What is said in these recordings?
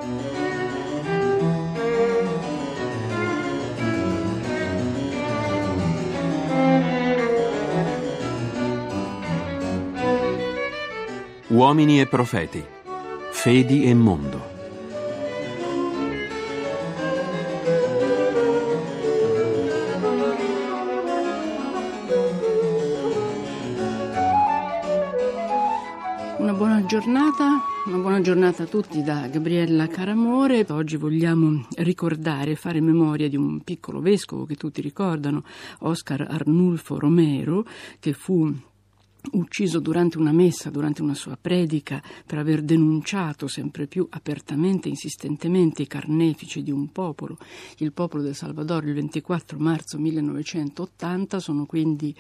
Uomini e profeti, fedi e mondo. Una buona giornata a tutti da Gabriella Caramore. Oggi vogliamo ricordare, fare memoria di un piccolo vescovo che tutti ricordano, Oscar Arnulfo Romero, che fu ucciso durante una messa, durante una sua predica, per aver denunciato sempre più apertamente e insistentemente i carnefici di un popolo, il popolo del Salvador, il 24 marzo 1980. Sono quindi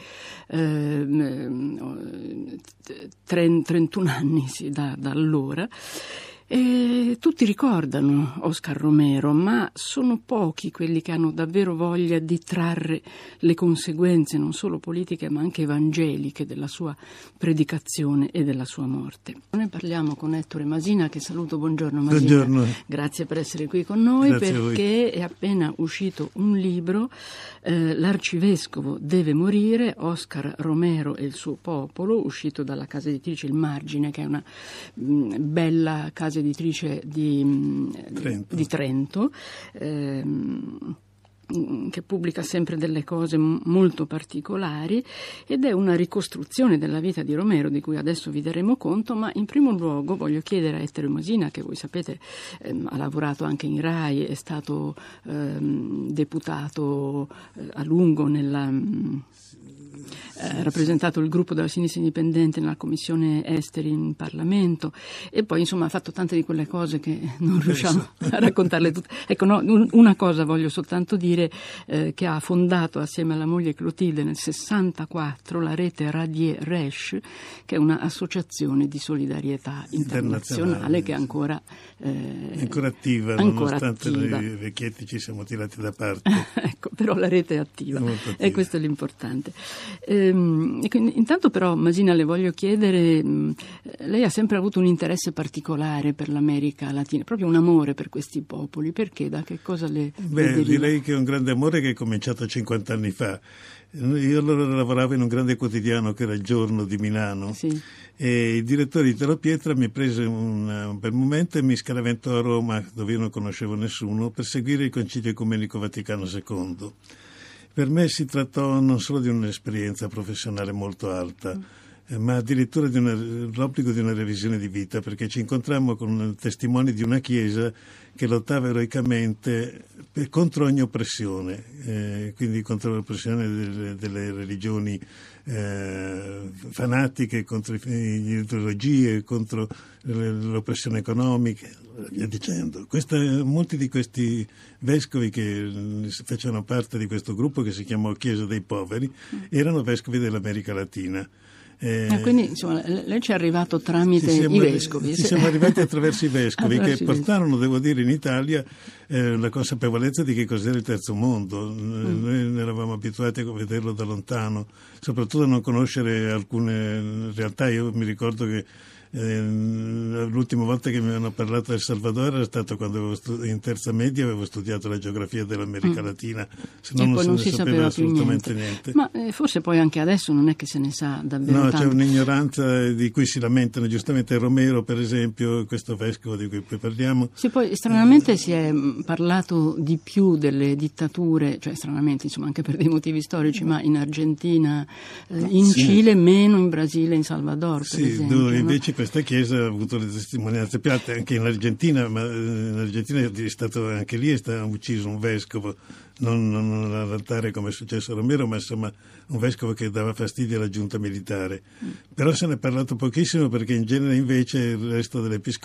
31 anni da allora. E tutti ricordano Oscar Romero, ma sono pochi quelli che hanno davvero voglia di trarre le conseguenze non solo politiche ma anche evangeliche della sua predicazione e della sua morte. Ne parliamo con Ettore Masina, che saluto. Buongiorno Masina. Buongiorno. Grazie per essere qui con noi. Grazie perché è appena uscito un libro, L'arcivescovo deve morire, Oscar Romero e il suo popolo, uscito dalla casa editrice Il Margine, che è una bella casa editrice di Trento, che pubblica sempre delle cose molto particolari, ed è una ricostruzione della vita di Romero di cui adesso vi daremo conto. Ma in primo luogo voglio chiedere a Ettore Masina, che voi sapete ha lavorato anche in Rai, è stato deputato a lungo ha rappresentato il gruppo della sinistra indipendente nella commissione esteri in Parlamento, e poi insomma ha fatto tante di quelle cose che non riusciamo a raccontarle tutte. Ecco, no, una cosa voglio soltanto dire, che ha fondato assieme alla moglie Clotilde nel 64 la rete Radier Resch, che è un'associazione di solidarietà internazionale che è ancora attiva, nonostante noi vecchietti ci siamo tirati da parte. Ecco, però la rete è attiva. E questo è l'importante. Intanto però, Masina, le voglio chiedere, lei ha sempre avuto un interesse particolare per l'America Latina, proprio un amore per questi popoli. Perché? Da che cosa le deriva? Direi che è un grande amore che è cominciato 50 anni fa. Io allora lavoravo in un grande quotidiano che era Il Giorno di Milano, sì. E il direttore Italo Pietra mi prese un bel momento e mi scaraventò a Roma, dove io non conoscevo nessuno, per seguire il Concilio Ecumenico Vaticano II. Per me si trattò non solo di un'esperienza professionale molto alta, ma addirittura l'obbligo di una revisione di vita, perché ci incontrammo con testimoni di una Chiesa che lottava eroicamente contro ogni oppressione, quindi contro l'oppressione delle religioni fanatiche, contro le ideologie, contro l'oppressione economica, via dicendo. Molti di questi vescovi che facevano parte di questo gruppo, che si chiamò Chiesa dei Poveri, erano vescovi dell'America Latina. Quindi insomma lei ci è arrivato tramite i vescovi. Siamo arrivati attraverso i vescovi che portarono, devo dire, in Italia la consapevolezza di che cos'era il terzo mondo. Noi eravamo abituati a vederlo da lontano, soprattutto a non conoscere alcune realtà. Io mi ricordo che l'ultima volta che mi hanno parlato del Salvador era stato quando in terza media avevo studiato la geografia dell'America Latina, se no non si sapeva assolutamente niente. Ma forse poi anche adesso non è che se ne sa davvero tanto. C'è un'ignoranza di cui si lamentano giustamente Romero, per esempio, questo vescovo di cui poi parliamo. Sì, poi stranamente si è parlato di più delle dittature, cioè stranamente, insomma, anche per dei motivi storici, ma in Argentina, in Cile, meno in Brasile, in Salvador, per esempio. Dove invece questa chiesa ha avuto le testimonianze più alte anche in Argentina, ma in Argentina è stato anche lì è stato ucciso un vescovo, non all'altare come è successo a Romero, ma insomma un vescovo che dava fastidio alla giunta militare. Però se ne è parlato pochissimo, perché in genere invece il resto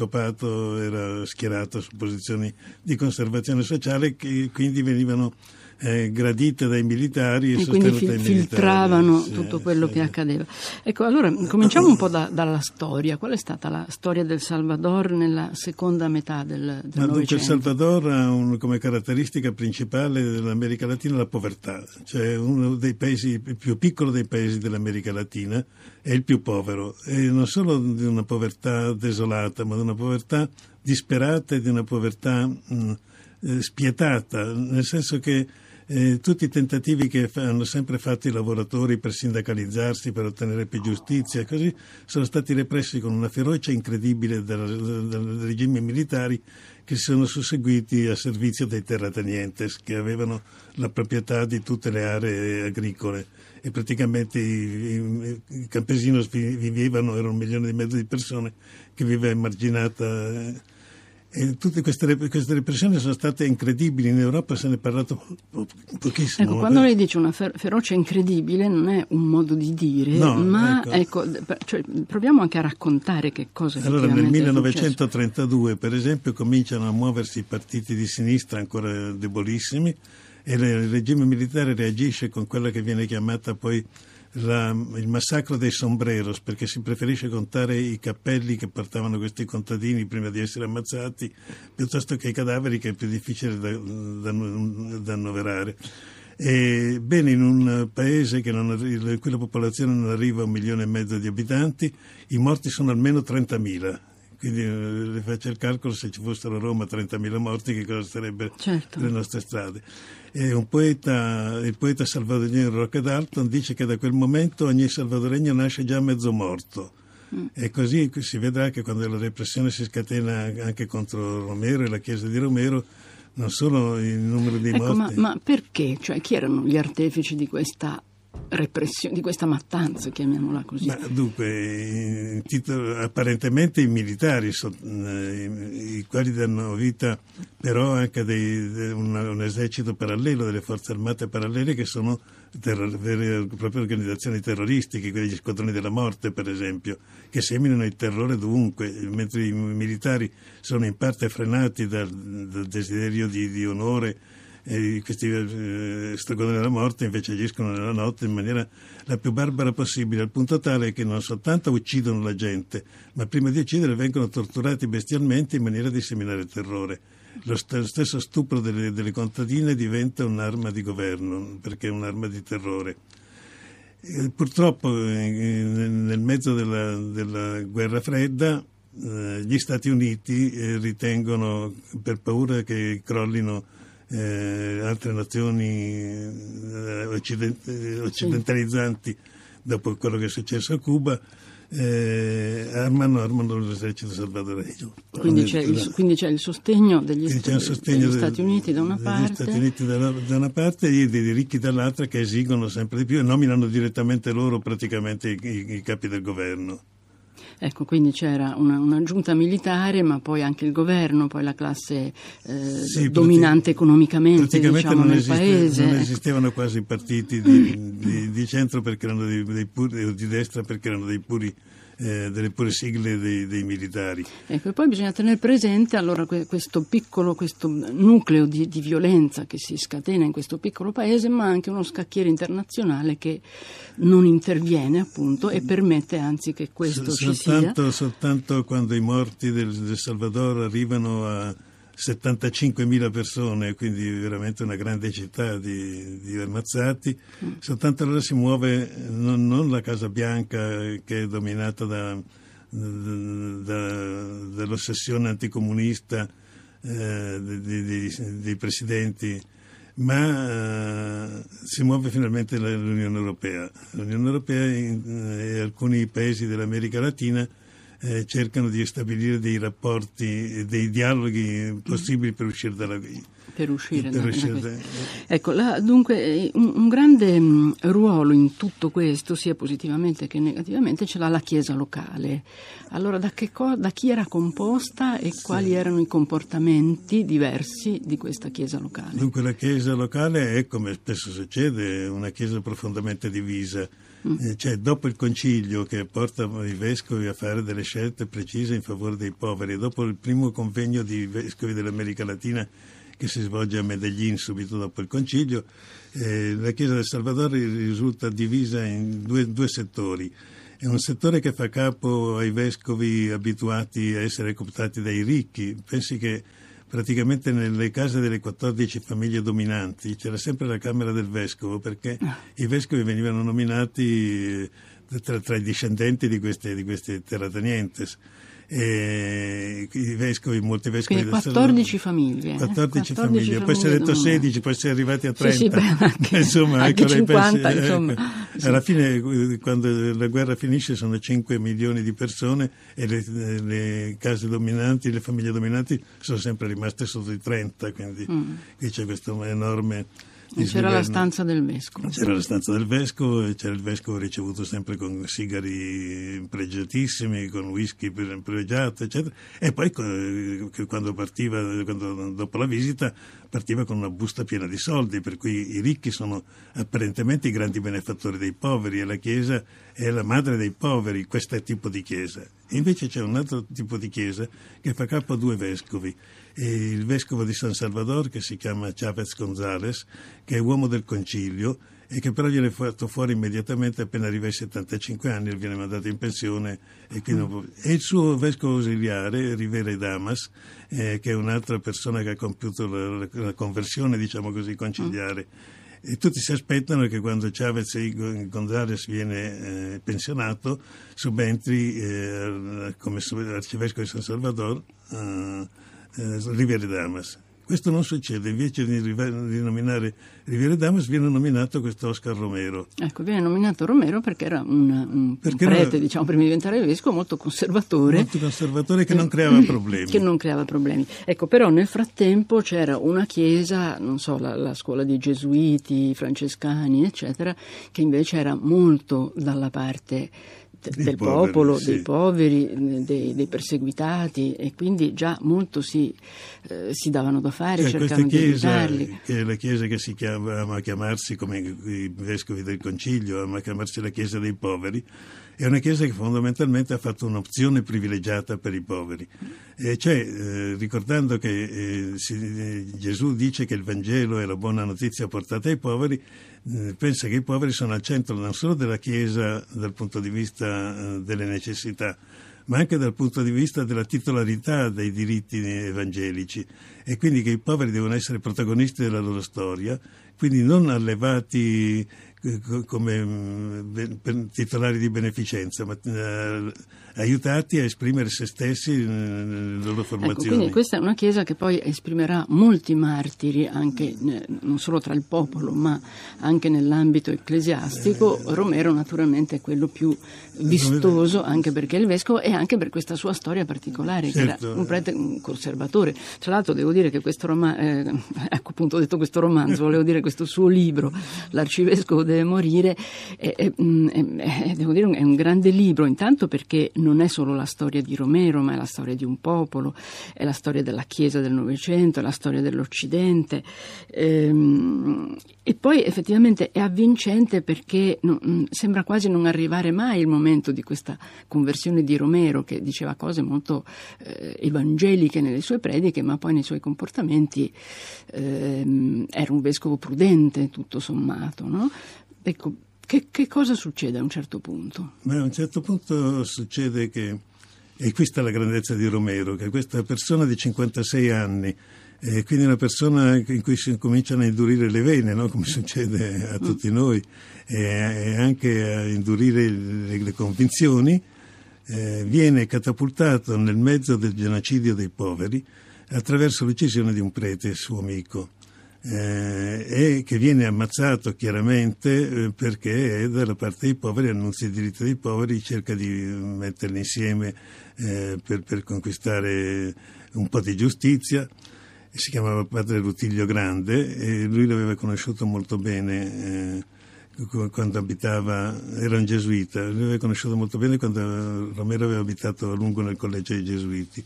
dell'episcopato era schierato su posizioni di conservazione sociale, che quindi venivano gradita dai militari e quindi filtravano tutto quello che accadeva. Ecco, allora cominciamo un po' dalla storia. Qual è stata la storia del Salvador nella seconda metà del Novecento? Il Salvador ha come caratteristica principale dell'America Latina la povertà, cioè uno dei paesi, il più piccolo dei paesi dell'America Latina, è il più povero, e non solo di una povertà desolata, ma di una povertà disperata e di una povertà spietata, nel senso che tutti i tentativi che hanno sempre fatto i lavoratori per sindacalizzarsi, per ottenere più giustizia, così sono stati repressi con una ferocia incredibile dai regimi militari che si sono susseguiti a servizio dei terratenientes, che avevano la proprietà di tutte le aree agricole, e praticamente i campesinos vivevano, era 1,5 milioni di persone che viveva emarginata. E tutte queste repressioni sono state incredibili, in Europa se ne è parlato pochissimo. Ecco, quando lei dice una ferocia incredibile non è un modo di dire, no, ma cioè, proviamo anche a raccontare che cosa allora nel 1932 per esempio cominciano a muoversi i partiti di sinistra ancora debolissimi, e il regime militare reagisce con quella che viene chiamata poi il massacro dei sombreros, perché si preferisce contare i cappelli che portavano questi contadini prima di essere ammazzati piuttosto che i cadaveri, che è più difficile da annoverare. Bene, in un paese in cui la popolazione non arriva a 1,5 milioni di abitanti, i morti sono almeno 30.000. Quindi le faccio il calcolo, se ci fossero a Roma 30.000 morti, che cosa sarebbe le nostre strade. E il poeta salvadoregno Roque Dalton dice che da quel momento ogni salvadoregno nasce già mezzo morto. E così si vedrà che quando la repressione si scatena anche contro Romero e la chiesa di Romero, non solo il numero di morti. Ma perché? Cioè, chi erano gli artefici di questa repressione, di questa mattanza, chiamiamola così? Ma dunque, apparentemente i militari, i quali danno vita però anche a un esercito parallelo, delle forze armate parallele, che sono vere e proprie organizzazioni terroristiche, quegli squadroni della morte per esempio, che seminano il terrore dovunque, mentre i militari sono in parte frenati dal desiderio di onore. E questi squadroni della morte invece agiscono nella notte in maniera la più barbara possibile, al punto tale che non soltanto uccidono la gente, ma prima di uccidere vengono torturati bestialmente in maniera di seminare terrore. Lo stesso stupro delle contadine diventa un'arma di governo, perché è un'arma di terrore. Purtroppo nel mezzo della guerra fredda gli Stati Uniti ritengono, per paura che crollino altre nazioni occidentalizzanti dopo quello che è successo a Cuba, armano l'esercito salvadoregno. Quindi c'è il sostegno degli Stati Uniti da una parte, Stati Uniti da una parte e dei ricchi dall'altra, che esigono sempre di più e nominano direttamente loro praticamente i capi del governo. Ecco, quindi c'era una giunta militare, ma poi anche il governo, poi la classe dominante economicamente, diciamo, nel paese. Non esistevano quasi partiti di centro, perché erano di destra, perché erano delle pure sigle dei militari. Ecco, e poi bisogna tenere presente allora questo nucleo di violenza che si scatena in questo piccolo paese, ma anche uno scacchiere internazionale che non interviene appunto e permette anzi che questo ci sia. Soltanto quando i morti del Salvador arrivano a 75.000 persone, quindi veramente una grande città di ammazzati, soltanto allora si muove non la Casa Bianca, che è dominata dall'ossessione anticomunista dei presidenti, ma si muove finalmente l'Unione Europea. L'Unione Europea e alcuni paesi dell'America Latina cercano di stabilire dei rapporti, dei dialoghi possibili per uscire dalla Ecco, dunque un grande ruolo in tutto questo, sia positivamente che negativamente, ce l'ha la Chiesa locale. Allora, da chi era composta e quali erano i comportamenti diversi di questa Chiesa locale? Dunque la Chiesa locale è, come spesso succede, una Chiesa profondamente divisa. Cioè, dopo il concilio che porta i vescovi a fare delle scelte precise in favore dei poveri, dopo il primo convegno di vescovi dell'America Latina che si svolge a Medellin subito dopo il concilio. La Chiesa del Salvador risulta divisa in due settori. È un settore che fa capo ai vescovi abituati a essere cooptati dai ricchi. Pensi che praticamente nelle case delle 14 famiglie dominanti c'era sempre la Camera del Vescovo, perché i vescovi venivano nominati tra i discendenti di queste terratenientes. I vescovi, molti vescovi quindi 14 famiglie. 14 famiglie, poi si è detto 16, poi si è arrivati a 30. Sì, anche, insomma, anche ecco, 50, insomma. Sì. Alla fine, quando la guerra finisce, sono 5 milioni di persone e le case dominanti, le famiglie dominanti sono sempre rimaste sotto i 30, quindi qui c'è questo enorme... C'era la stanza del vescovo. C'era la stanza del vescovo e c'era il vescovo ricevuto sempre con sigari pregiatissimi, con whisky pregiato, eccetera. E poi quando dopo la visita partiva con una busta piena di soldi, per cui i ricchi sono apparentemente i grandi benefattori dei poveri e la Chiesa è la madre dei poveri, questo è il tipo di Chiesa. E invece c'è un altro tipo di Chiesa che fa capo a 2 vescovi. Il vescovo di San Salvador, che si chiama Chavez González, che è uomo del concilio e che però viene fatto fuori immediatamente appena arriva ai 75 anni, viene mandato in pensione. E il suo vescovo ausiliare, Rivera Damas, che è un'altra persona che ha compiuto la conversione, diciamo così, conciliare. E tutti si aspettano che quando Chavez González viene pensionato subentri come arcivescovo di San Salvador Rivera Damas. Questo non succede, invece di nominare Rivera Damas viene nominato questo Oscar Romero. Ecco, viene nominato Romero perché era un prete, diciamo, prima di diventare vescovo, molto conservatore. Molto conservatore, che non creava problemi. Che non creava problemi. Ecco, però nel frattempo c'era una chiesa, non so, la scuola dei gesuiti, francescani, eccetera, che invece era molto dalla parte del popolo, sì, dei poveri, dei perseguitati, e quindi già molto si davano da fare, cercavano di aiutarli. Che è la chiesa che ama chiamarsi, come i vescovi del concilio, ama chiamarsi la chiesa dei poveri, è una chiesa che fondamentalmente ha fatto un'opzione privilegiata per i poveri. Ricordando che Gesù dice che il Vangelo è la buona notizia portata ai poveri, pensa che i poveri sono al centro non solo della Chiesa dal punto di vista delle necessità, ma anche dal punto di vista della titolarità dei diritti evangelici, e quindi che i poveri devono essere protagonisti della loro storia, quindi non allevati come titolari di beneficenza, ma aiutati a esprimere se stessi nelle loro formazioni. Ecco, quindi questa è una chiesa che poi esprimerà molti martiri, anche non solo tra il popolo, ma anche nell'ambito ecclesiastico. Romero naturalmente è quello più vistoso, anche perché è il vescovo e anche per questa sua storia particolare, certo, che era un prete, un conservatore. Tra l'altro devo dire che questo ecco, appunto, ho detto questo romanzo, volevo dire questo suo libro, L'arcivescovo deve morire, devo dire è un grande libro, intanto perché non è solo la storia di Romero, ma è la storia di un popolo, è la storia della Chiesa del Novecento, è la storia dell'Occidente, e poi effettivamente è avvincente perché sembra quasi non arrivare mai il momento di questa conversione di Romero, che diceva cose molto evangeliche nelle sue prediche, ma poi nei suoi comportamenti era un vescovo prudente tutto sommato, no? Ecco, che cosa succede a un certo punto? A un certo punto succede che, e questa è la grandezza di Romero, che questa persona di 56 anni, quindi una persona in cui si cominciano a indurire le vene, no? Come succede a tutti noi, e anche a indurire le convinzioni, viene catapultato nel mezzo del genocidio dei poveri attraverso l'uccisione di un prete suo amico. E che viene ammazzato chiaramente perché è dalla parte dei poveri, annunzia i diritti dei poveri, cerca di metterli insieme per conquistare un po' di giustizia. Si chiamava padre Rutilio Grande e lui l'aveva conosciuto molto bene quando abitava, era un gesuita, lui l'aveva conosciuto molto bene quando Romero aveva abitato a lungo nel collegio dei gesuiti.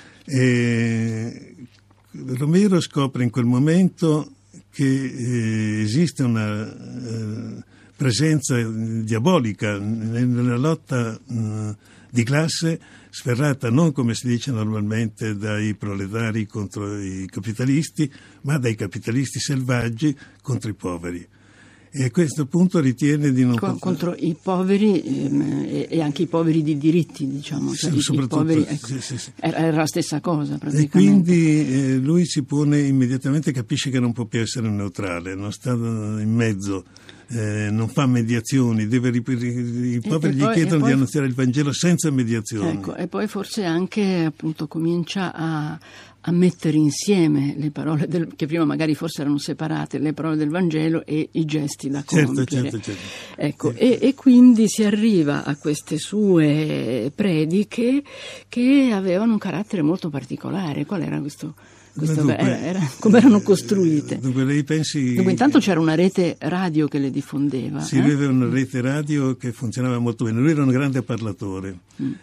E Romero scopre in quel momento che esiste una presenza diabolica nella lotta di classe, sferrata non, come si dice normalmente, dai proletari contro i capitalisti, ma dai capitalisti selvaggi contro i poveri. E a questo punto ritiene di non contro i poveri e anche i poveri di diritti, diciamo, cioè i poveri, ecco, sì. Era la stessa cosa praticamente. E quindi lui si pone immediatamente, capisce che non può più essere neutrale, non sta in mezzo, non fa mediazioni, i poveri gli chiedono di annunziare il Vangelo senza mediazioni. Ecco, e poi forse anche appunto comincia a mettere insieme le parole che prima magari forse erano separate, le parole del Vangelo e i gesti da compiere. Certo. Ecco, e quindi si arriva a queste sue prediche che avevano un carattere molto particolare. Qual era questo? Come erano costruite? Dunque lei pensi... Dunque intanto c'era una rete radio che le diffondeva. Sì, lui aveva una rete radio che funzionava molto bene. Lui era un grande parlatore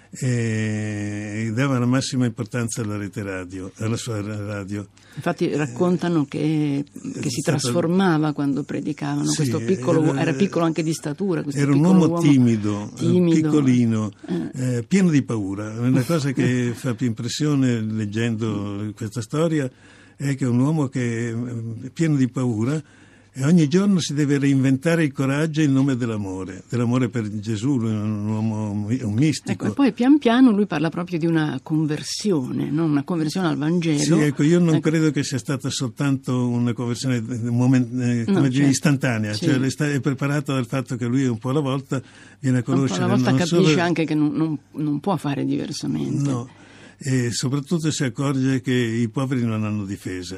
e dava la massima importanza alla rete radio, alla sua radio. Infatti raccontano che si trasformava quando predicavano. Sì, questo piccolo, era piccolo anche di statura. Era un uomo timido, piccolino, pieno di paura. Una cosa che fa più impressione leggendo questa storia è che è un uomo che è pieno di paura e ogni giorno si deve reinventare il coraggio in nome dell'amore per Gesù. Lui è un uomo, un mistico. Ecco, e poi pian piano lui parla proprio di una conversione, no? Una conversione al Vangelo. Sì, ecco, io non credo che sia stata soltanto una conversione istantanea, sì. Cioè è preparata dal fatto che lui un po' alla volta viene a conoscere. Un po' alla volta capisce anche che non può fare diversamente. No. E soprattutto si accorge che i poveri non hanno difesa.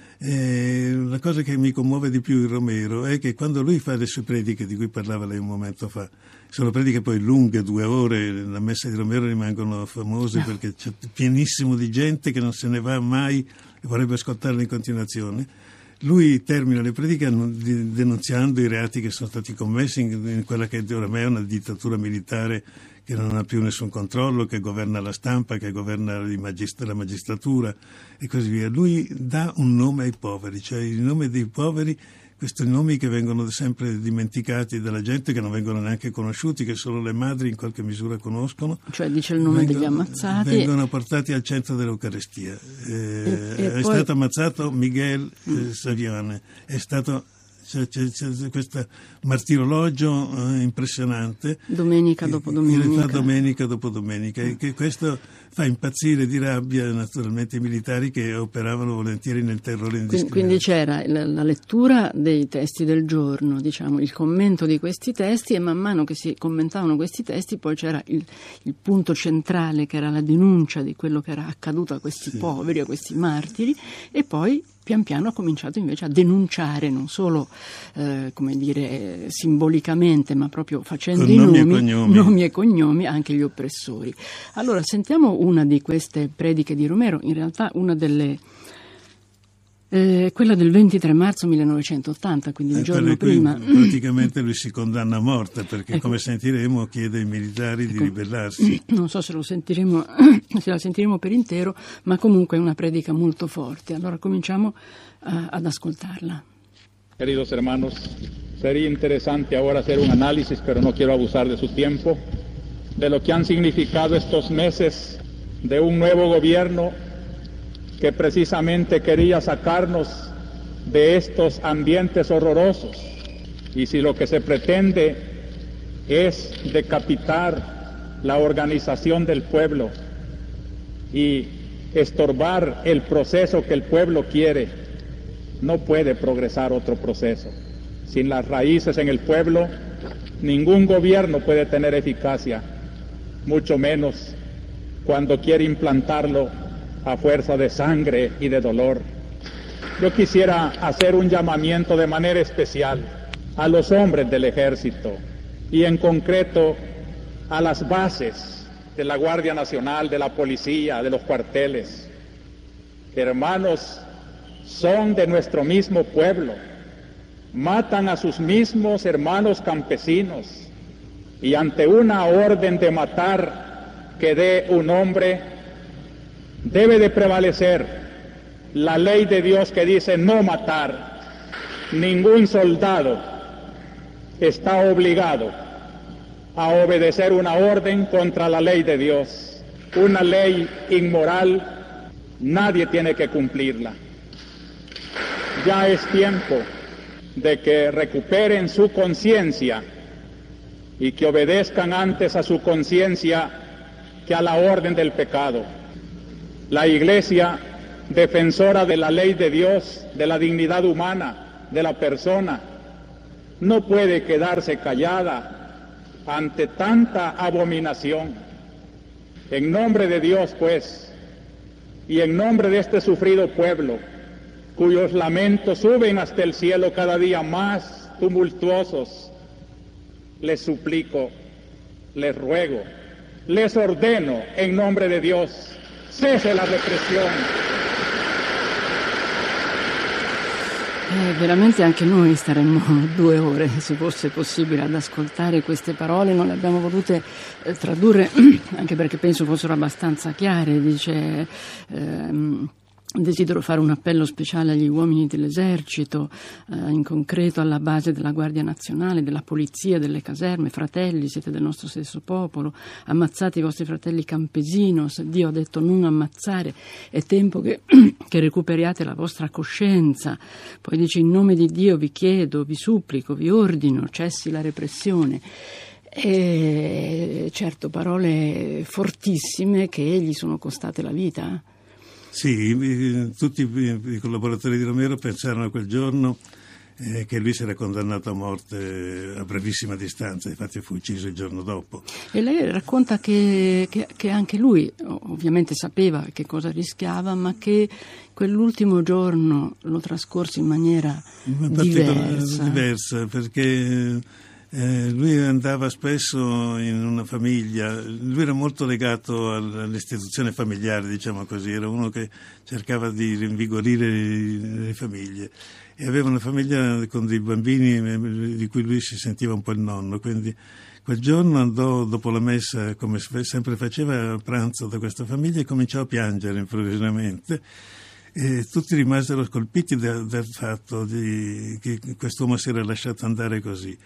La cosa che mi commuove di più in Romero è che quando lui fa le sue prediche, di cui parlava lei un momento fa, sono prediche poi lunghe, 2 ore, la messa di Romero rimangono famose perché c'è pienissimo di gente che non se ne va mai e vorrebbe ascoltarle in continuazione. Lui termina le prediche denunziando i reati che sono stati commessi in quella che ormai è una dittatura militare che non ha più nessun controllo, che governa la stampa, che governa la magistratura e così via. Lui dà un nome ai poveri, cioè il nome dei poveri, questi nomi che vengono sempre dimenticati dalla gente, che non vengono neanche conosciuti, che solo le madri in qualche misura conoscono. Cioè dice il nome degli ammazzati. Vengono portati al centro dell'Eucaristia. È stato ammazzato Miguel Saviane, è stato... C'è questo martirologio impressionante. Domenica dopo domenica. E che questo fa impazzire di rabbia naturalmente i militari che operavano volentieri nel terrore indiscriminato. Quindi c'era la lettura dei testi del giorno, diciamo, il commento di questi testi, e man mano che si commentavano questi testi poi c'era il punto centrale, che era la denuncia di quello che era accaduto a questi poveri, a questi martiri, e poi pian piano ha cominciato invece a denunciare, non solo simbolicamente, ma proprio facendo i nomi e cognomi anche gli oppressori. Allora sentiamo una di queste prediche di Romero, in realtà una delle quella del 23 marzo 1980, quindi il giorno prima. Praticamente lui si condanna a morte perché, come sentiremo, chiede ai militari di ribellarsi. Non so se la sentiremo per intero, ma comunque è una predica molto forte. Allora cominciamo ad ascoltarla. Queridos hermanos, sería interesante ahora hacer un análisis, pero no quiero abusar de su tiempo, de lo que han significado estos meses de un nuevo gobierno que precisamente quería sacarnos de estos ambientes horrorosos. Y si lo que se pretende es decapitar la organización del pueblo y estorbar el proceso que el pueblo quiere, no puede progresar otro proceso. Sin las raíces en el pueblo, ningún gobierno puede tener eficacia, mucho menos cuando quiere implantarlo a fuerza de sangre y de dolor. Yo quisiera hacer un llamamiento de manera especial a los hombres del ejército y en concreto a las bases de la Guardia Nacional, de la policía, de los cuarteles. Hermanos, son de nuestro mismo pueblo, matan a sus mismos hermanos campesinos y ante una orden de matar que dé un hombre, debe de prevalecer la ley de Dios que dice no matar. Ningún soldado está obligado a obedecer una orden contra la ley de Dios, una ley inmoral. Nadie tiene que cumplirla. Ya es tiempo de que recuperen su conciencia y que obedezcan antes a su conciencia que a la orden del pecado. La Iglesia, defensora de la ley de Dios, de la dignidad humana, de la persona, no puede quedarse callada ante tanta abominación. En nombre de Dios, pues, y en nombre de este sufrido pueblo, cuyos lamentos suben hasta el cielo cada día más tumultuosos, les suplico, les ruego, les ordeno en nombre de Dios, cese la represión. Veramente anche noi staremmo 2 ore, se fosse possibile, ad ascoltare queste parole. Non le abbiamo volute tradurre, anche perché penso fossero abbastanza chiare. Dice: desidero fare un appello speciale agli uomini dell'esercito, in concreto alla base della Guardia Nazionale, della Polizia, delle caserme. Fratelli, siete del nostro stesso popolo, ammazzate i vostri fratelli campesinos. Dio ha detto non ammazzare, è tempo che recuperiate la vostra coscienza. Poi dice: in nome di Dio vi chiedo, vi supplico, vi ordino, cessi la repressione. E certo, parole fortissime che gli sono costate la vita. Sì, tutti i collaboratori di Romero pensarono quel giorno che lui si era condannato a morte a brevissima distanza, infatti fu ucciso il giorno dopo. E lei racconta che anche lui ovviamente sapeva che cosa rischiava, ma che quell'ultimo giorno lo trascorse in maniera diversa, perché lui andava spesso in una famiglia, lui era molto legato all'istituzione familiare, diciamo così, era uno che cercava di rinvigorire le famiglie e aveva una famiglia con dei bambini di cui lui si sentiva un po' il nonno, quindi quel giorno andò dopo la messa, come sempre faceva, a pranzo da questa famiglia e cominciò a piangere improvvisamente. E tutti rimasero colpiti dal fatto che quest'uomo si era lasciato andare così.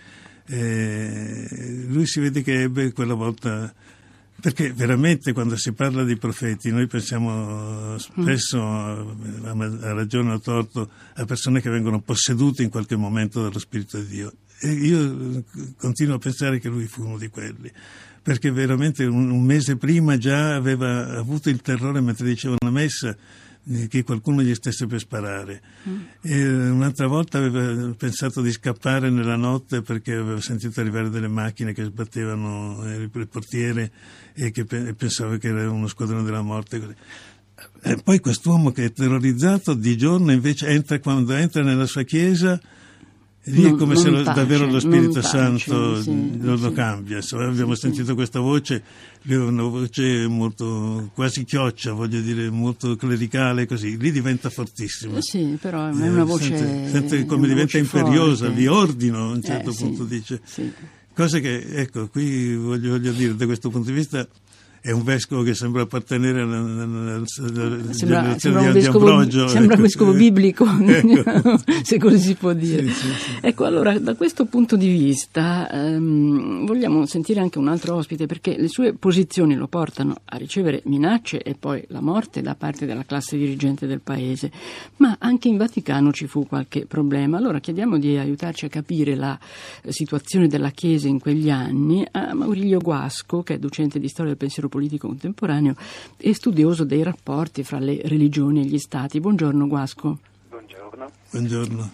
Lui si vede che ebbe quella volta, perché veramente quando si parla di profeti noi pensiamo spesso, a ragione o a torto, a persone che vengono possedute in qualche momento dallo Spirito di Dio, e io continuo a pensare che lui fu uno di quelli, perché veramente un mese prima già aveva avuto il terrore mentre diceva una messa che qualcuno gli stesse per sparare. E un'altra volta aveva pensato di scappare nella notte perché aveva sentito arrivare delle macchine che sbattevano le portiere e che pensava che era uno squadrone della morte. E poi quest'uomo che è terrorizzato di giorno invece quando entra nella sua chiesa, lì è come se davvero lo Spirito Santo lo cambia. Insomma, abbiamo sentito questa voce, lui aveva una voce molto quasi chioccia, voglio dire, molto clericale, così. Lì diventa fortissimo. Sì, però è una voce. Sente come diventa imperiosa, forte. Vi ordino a un certo punto, dice. Sì. Cosa che, ecco, qui voglio dire, da questo punto di vista, è un vescovo che sembra appartenere alla generazione di Ambrogio. Sembra un vescovo biblico, se così si può dire. Sì. Ecco, allora, da questo punto di vista vogliamo sentire anche un altro ospite, perché le sue posizioni lo portano a ricevere minacce e poi la morte da parte della classe dirigente del paese. Ma anche in Vaticano ci fu qualche problema. Allora chiediamo di aiutarci a capire la situazione della Chiesa in quegli anni a Maurilio Guasco, che è docente di storia del pensiero politico contemporaneo e studioso dei rapporti fra le religioni e gli stati. Buongiorno Guasco. Buongiorno.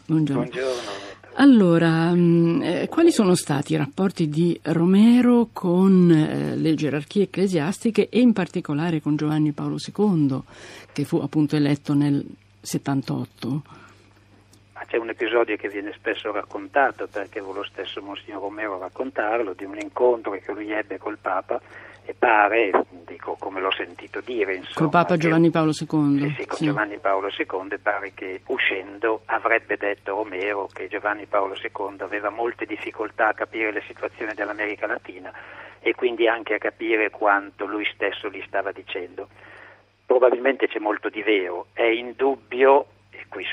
Allora, quali sono stati i rapporti di Romero con le gerarchie ecclesiastiche e in particolare con Giovanni Paolo II, che fu appunto eletto nel 78? C'è un episodio che viene spesso raccontato, perché vo lo stesso Monsignor Romero raccontarlo, di un incontro che lui ebbe col Papa, e pare, dico come l'ho sentito dire, insomma, col Papa Giovanni Paolo II. Sì, con Giovanni Paolo II, pare che uscendo avrebbe detto Romero che Giovanni Paolo II aveva molte difficoltà a capire le situazioni dell'America Latina e quindi anche a capire quanto lui stesso gli stava dicendo. Probabilmente c'è molto di vero, è indubbio, e qui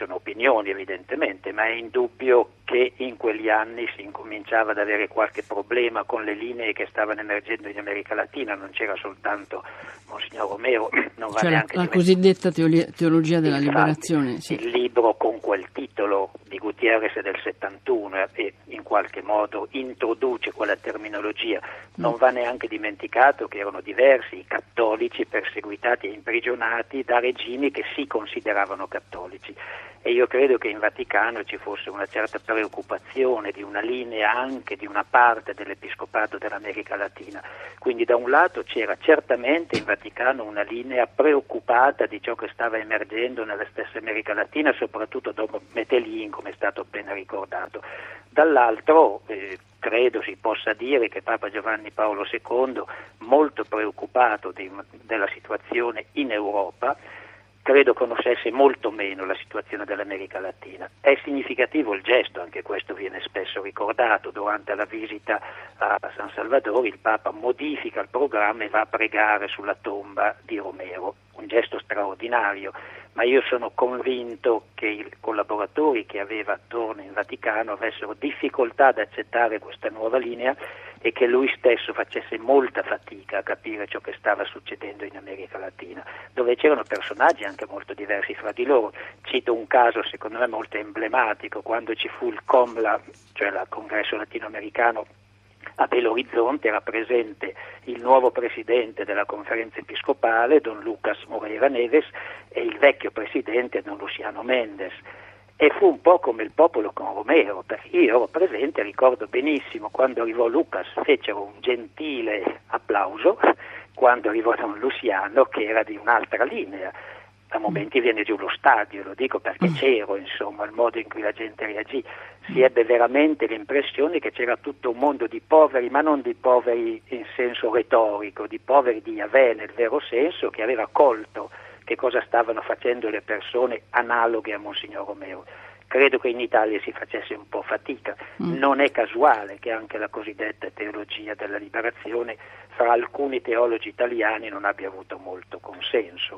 sono opinioni evidentemente, ma è indubbio che in quegli anni si incominciava ad avere qualche problema con le linee che stavano emergendo in America Latina, non c'era soltanto Monsignor Romero, non va neanche la cosiddetta teologia della liberazione. Sì. Il libro con quel titolo di Gutierrez del 71 e in qualche modo introduce quella terminologia. Non va neanche dimenticato che erano diversi i cattolici perseguitati e imprigionati da regimi che si consideravano cattolici, e io credo che in Vaticano ci fosse una certa preoccupazione di una linea anche di una parte dell'Episcopato dell'America Latina. Quindi da un lato c'era certamente in Vaticano una linea preoccupata di ciò che stava emergendo nella stessa America Latina, soprattutto dopo Medellin, come è stato appena ricordato. Dall'altro credo si possa dire che Papa Giovanni Paolo II, molto preoccupato della situazione in Europa, credo conoscesse molto meno la situazione dell'America Latina. È significativo il gesto, anche questo viene spesso ricordato, durante la visita a San Salvador il Papa modifica il programma e va a pregare sulla tomba di Romero, un gesto straordinario, ma io sono convinto che i collaboratori che aveva attorno in Vaticano avessero difficoltà ad accettare questa nuova linea e che lui stesso facesse molta fatica a capire ciò che stava succedendo in America Latina, dove c'erano personaggi anche molto diversi fra di loro. Cito un caso secondo me molto emblematico: quando ci fu il COMLA, cioè il Congresso Latinoamericano a Belo Horizonte, era presente il nuovo presidente della conferenza episcopale, Don Lucas Moreira Neves, e il vecchio presidente, Don Luciano Mendes. E fu un po' come il popolo con Romero, perché io ero presente, ricordo benissimo quando arrivò Lucas fecero un gentile applauso, quando arrivò Don Luciano che era di un'altra linea. A momenti viene giù lo stadio, lo dico perché c'ero, insomma, il modo in cui la gente reagì. Si ebbe veramente l'impressione che c'era tutto un mondo di poveri, ma non di poveri in senso retorico, di poveri di Yahweh nel vero senso, che aveva colto che cosa stavano facendo le persone analoghe a Monsignor Romero. Credo che in Italia si facesse un po' fatica. Non è casuale che anche la cosiddetta teologia della liberazione fra alcuni teologi italiani non abbia avuto molto consenso.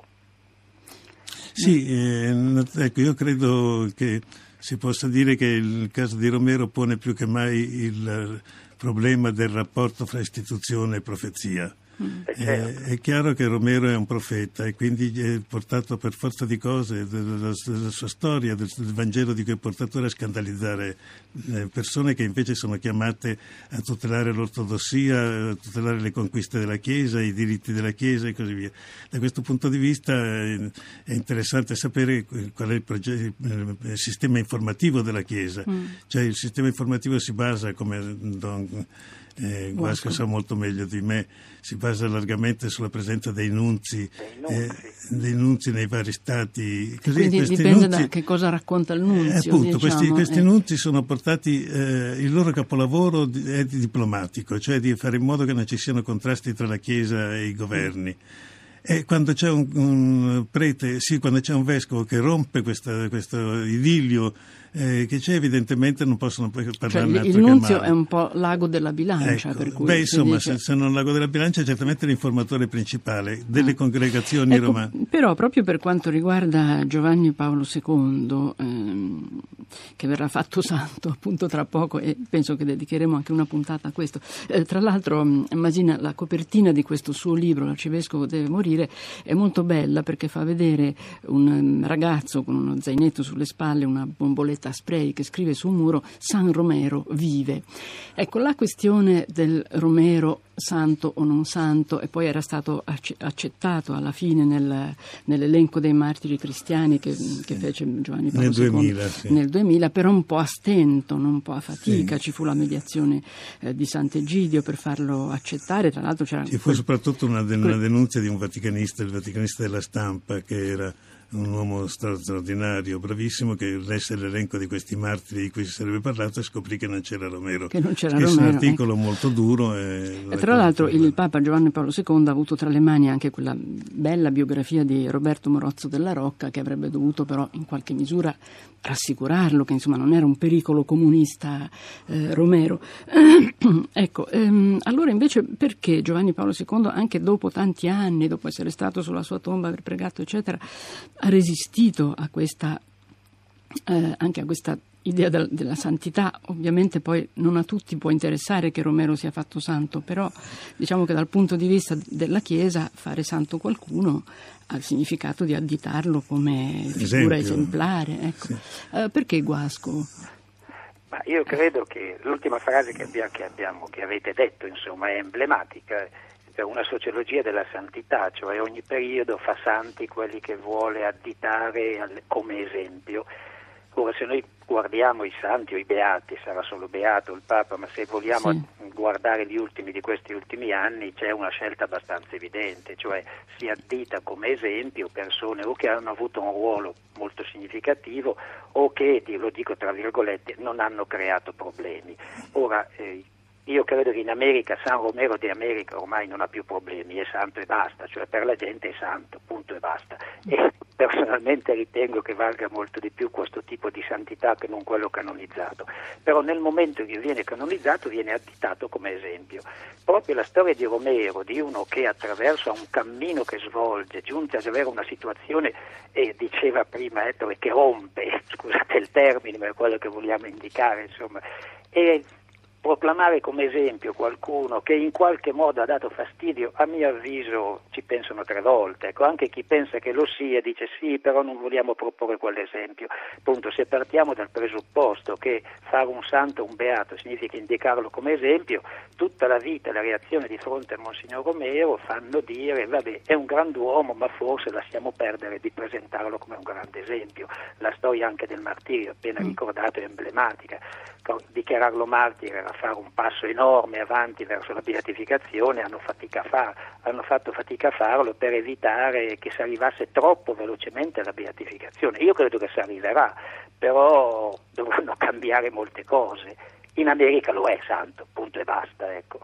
Sì, ecco, io credo che si possa dire che il caso di Romero pone più che mai il problema del rapporto fra istituzione e profezia. È chiaro che Romero è un profeta e quindi è portato per forza di cose della sua storia, del Vangelo di cui è portatore, a scandalizzare persone che invece sono chiamate a tutelare l'ortodossia, a tutelare le conquiste della Chiesa, i diritti della Chiesa e così via. Da questo punto di vista è interessante sapere qual è il sistema informativo della Chiesa. Cioè il sistema informativo si basa, come Don Guasco sa molto meglio di me, si basa largamente sulla presenza dei nunzi nei vari stati. Così, quindi dipende da che cosa racconta il nunzio. Appunto, diciamo, questi nunzi sono portati, il loro capolavoro è diplomatico, cioè di fare in modo che non ci siano contrasti tra la Chiesa e i governi. E quando c'è un prete, quando c'è un vescovo che rompe questo idillio che c'è, evidentemente non possono poi parlarne altro che male. Il nunzio è un po' l'ago della bilancia, ecco, per cui insomma, se non l'ago della bilancia è certamente l'informatore principale delle congregazioni romane. Però proprio per quanto riguarda Giovanni Paolo II, che verrà fatto santo appunto tra poco, e penso che dedicheremo anche una puntata a questo. Tra l'altro, Masina, la copertina di questo suo libro, L'arcivescovo deve morire, è molto bella perché fa vedere un ragazzo con uno zainetto sulle spalle, una bomboletta a spray, che scrive su un muro: San Romero vive. Ecco, la questione del Romero santo o non santo, e poi era stato accettato alla fine nell'elenco dei martiri cristiani che fece Giovanni Paolo II nel 2000, però un po' a stento, non un po' a fatica. Ci fu la mediazione di Sant'Egidio per farlo accettare. Tra l'altro ci fu soprattutto una denunzia di un vaticanista, il vaticanista della Stampa, che era un uomo straordinario, bravissimo, che lesse l'elenco di questi martiri di cui si sarebbe parlato e scoprì che non c'era Romero. Scrisse un articolo molto duro. E tra l'altro il Papa Giovanni Paolo II ha avuto tra le mani anche quella bella biografia di Roberto Morozzo della Rocca, che avrebbe dovuto però in qualche misura rassicurarlo che insomma non era un pericolo comunista Romero. Ecco, allora invece perché Giovanni Paolo II, anche dopo tanti anni, dopo essere stato sulla sua tomba, aver pregato eccetera, ha resistito a questa anche a questa idea della santità. Ovviamente poi non a tutti può interessare che Romero sia fatto santo, però diciamo che dal punto di vista della Chiesa fare santo qualcuno ha il significato di additarlo come figura esemplare. Ecco. Sì. Perché Guasco? Ma io credo che l'ultima frase che avete detto, insomma, è emblematica. Cioè una sociologia della santità, cioè ogni periodo fa santi quelli che vuole additare come esempio. Ora, se noi guardiamo i santi o i beati, sarà solo beato il Papa, ma se vogliamo guardare gli ultimi di questi ultimi anni, c'è una scelta abbastanza evidente, cioè si addita come esempio persone o che hanno avuto un ruolo molto significativo o che, lo dico tra virgolette, non hanno creato problemi. Ora, io credo che in America San Romero di America ormai non ha più problemi, è santo e basta, cioè per la gente è santo, punto e basta. E personalmente ritengo che valga molto di più questo tipo di santità che non quello canonizzato. Però nel momento che viene canonizzato viene additato come esempio. Proprio la storia di Romero, di uno che attraverso un cammino che svolge, giunge ad avere una situazione, diceva prima Ettore, che rompe, scusate il termine, ma è quello che vogliamo indicare, insomma, e proclamare come esempio qualcuno che in qualche modo ha dato fastidio, a mio avviso ci pensano 3 volte. Ecco, anche chi pensa che lo sia dice sì, però non vogliamo proporre quell'esempio. Appunto, se partiamo dal presupposto che fare un santo, un beato, significa indicarlo come esempio, tutta la vita, la reazione di fronte a Monsignor Romero fanno dire, vabbè, è un grand'uomo, ma forse lasciamo perdere di presentarlo come un grande esempio. La storia anche del martirio, appena ricordato, è emblematica. Dichiararlo martire era fare un passo enorme avanti verso la beatificazione, hanno fatto fatica a farlo per evitare che si arrivasse troppo velocemente alla beatificazione. Io credo che si arriverà, però dovranno cambiare molte cose. In America lo è santo, punto e basta, ecco.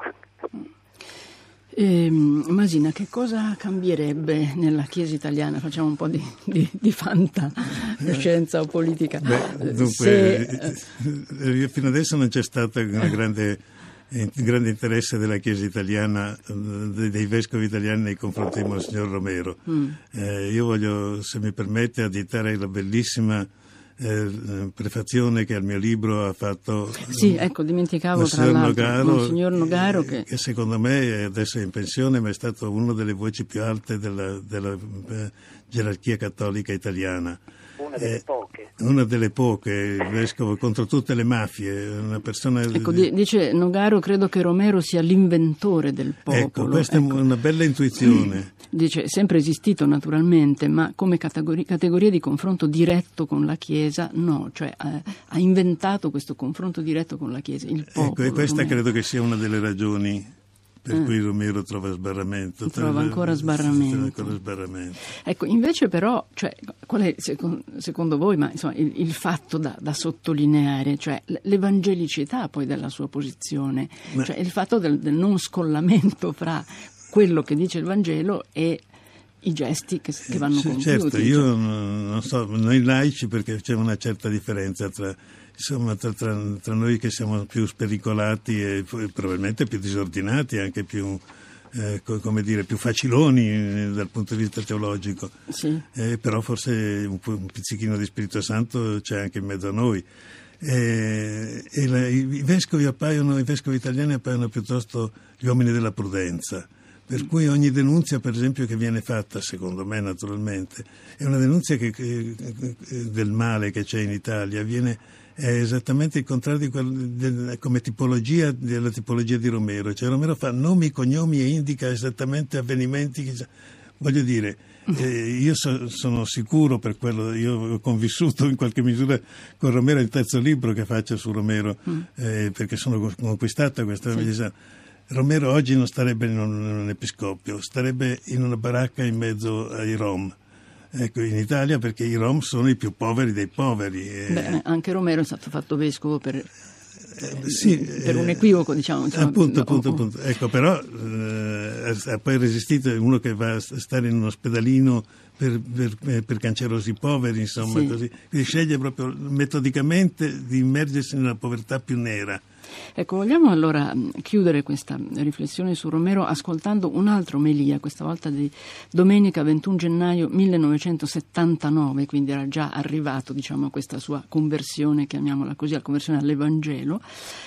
Masina, che cosa cambierebbe nella Chiesa italiana? Facciamo un po' di fantascienza o politica. Dunque, fino adesso non c'è stato un grande interesse della Chiesa italiana, dei vescovi italiani nei confronti di Monsignor Romero. Io voglio, se mi permette, additare la bellissima prefazione che al mio libro ha fatto dimenticavo tra l'altro Monsignor Nogaro, che secondo me adesso è in pensione, ma è stato una delle voci più alte della gerarchia cattolica italiana. Una delle poche, il vescovo contro tutte le mafie, una persona. Ecco, dice Nogaro, credo che Romero sia l'inventore del popolo. Ecco, questa è una bella intuizione. Dice, è sempre esistito naturalmente, ma come categoria di confronto diretto con la Chiesa, no, cioè ha inventato questo confronto diretto con la Chiesa, il popolo. Ecco, e questa Romero credo che sia una delle ragioni per cui Romero trova sbarramento. Trova ancora sbarramento. Ecco, invece però, cioè, qual è secondo voi, ma insomma, il fatto da sottolineare, cioè l'evangelicità poi della sua posizione, cioè il fatto del non scollamento fra quello che dice il Vangelo e i gesti che vanno compiuti. Certo, io non so, noi laici, perché c'è una certa differenza tra noi che siamo più spericolati e probabilmente più disordinati, anche più più faciloni dal punto di vista teologico. Sì. Però forse un pizzichino di Spirito Santo c'è anche in mezzo a noi. I vescovi italiani appaiono piuttosto gli uomini della prudenza. Per cui ogni denunzia, per esempio, che viene fatta, secondo me naturalmente, è una denunzia del male che c'è in Italia, è esattamente il contrario come tipologia della tipologia di Romero. Cioè Romero fa nomi, cognomi e indica esattamente avvenimenti. Voglio dire, io sono sicuro, per quello io ho convissuto in qualche misura con Romero, il terzo libro che faccio su Romero, perché sono conquistata questa vita. Romero oggi non starebbe in un episcopio, starebbe in una baracca in mezzo ai Rom. Ecco, in Italia, perché i Rom sono i più poveri dei poveri. Beh, anche Romero è stato fatto vescovo per un equivoco, diciamo. Appunto. Ecco, però ha poi resistito, uno che va a stare in un ospedalino per cancerosi poveri, insomma, così. Quindi sceglie proprio metodicamente di immergersi nella povertà più nera. Ecco, vogliamo allora chiudere questa riflessione su Romero ascoltando un'altra omelia, questa volta di domenica 21 gennaio 1979, quindi era già arrivato, diciamo, a questa sua conversione, chiamiamola così, la conversione all'Evangelo.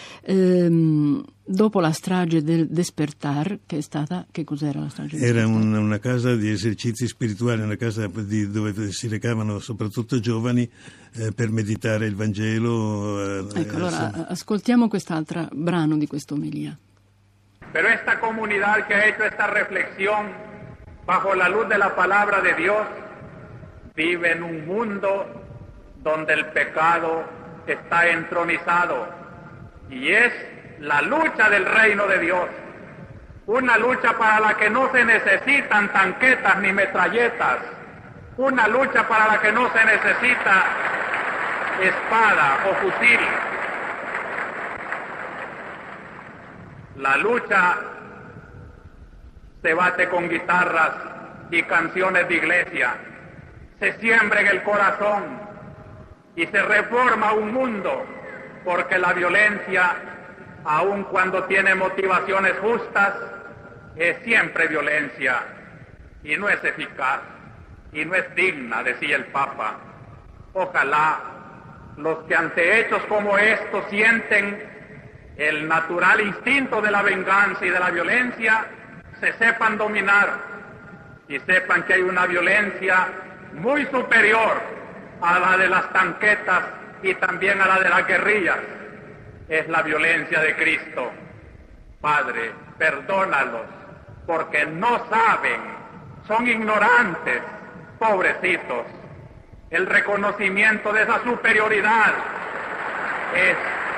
Dopo la strage del Despertar, che è stata, che cos'era la strage del Despertar? Era una casa di esercizi spirituali, una casa dove si recavano soprattutto giovani per meditare il Vangelo. Ecco, allora ascoltiamo quest'altra brano di questa omelia. Pero esta comunidad que ha hecho esta reflexión bajo la luz de la palabra de Dios vive en un mundo donde el pecado está entronizado. Y es la lucha del reino de Dios, una lucha para la que no se necesitan tanquetas ni metralletas, una lucha para la que no se necesita espada o fusil. La lucha se bate con guitarras y canciones de iglesia, se siembra en el corazón y se reforma un mundo. Porque la violencia, aun cuando tiene motivaciones justas, es siempre violencia y no es eficaz y no es digna, decía el Papa. Ojalá los que ante hechos como estos sienten el natural instinto de la venganza y de la violencia, se sepan dominar y sepan que hay una violencia muy superior a la de las tanquetas y también a la de las guerrillas, es la violencia de Cristo. Padre, perdónalos, porque no saben, son ignorantes, pobrecitos. El reconocimiento de esa superioridad es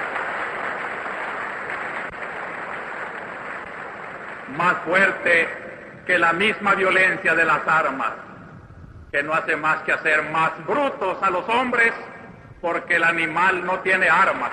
más fuerte que la misma violencia de las armas, que no hace más que hacer más brutos a los hombres, porque el animal no tiene armas.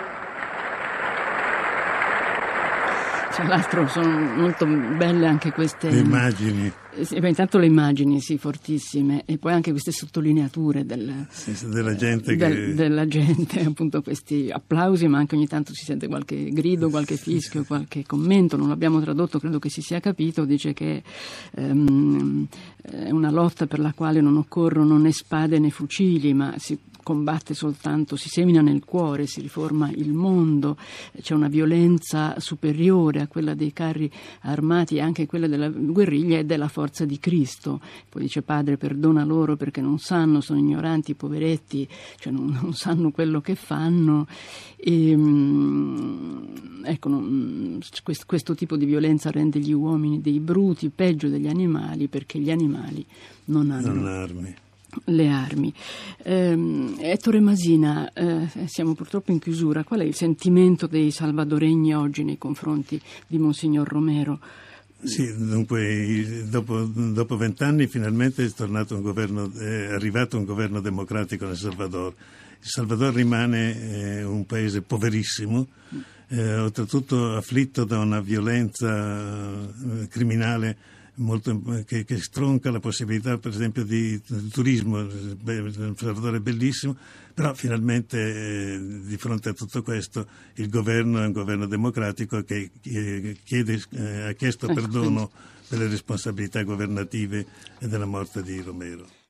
Tra l'altro sono molto belle anche queste immagini. Intanto le immagini, sì, fortissime, e poi anche queste sottolineature della gente, della gente, appunto questi applausi, ma anche ogni tanto si sente qualche grido, qualche fischio, qualche commento. Non l'abbiamo tradotto, credo che si sia capito. Dice che è una lotta per la quale non occorrono né spade né fucili, ma si combatte soltanto, si semina nel cuore, si riforma il mondo, c'è una violenza superiore a quella dei carri armati e anche quella della guerriglia e della forza di Cristo. Poi dice: Padre, perdona loro perché non sanno, sono ignoranti, poveretti, cioè non sanno quello che fanno. E, ecco, questo tipo di violenza rende gli uomini dei bruti, peggio degli animali, perché gli animali non hanno armi. Le armi. Ettore Masina, siamo purtroppo in chiusura. Qual è il sentimento dei salvadoregni oggi nei confronti di Monsignor Romero? Sì, dunque dopo 20 anni finalmente è arrivato un governo democratico nel Salvador. Il Salvador rimane un paese poverissimo, oltretutto afflitto da una violenza criminale che stronca la possibilità, per esempio, di turismo. Il Salvador è bellissimo, però finalmente di fronte a tutto questo il governo è un governo democratico che ha chiesto perdono per le responsabilità governative e della morte di Romero.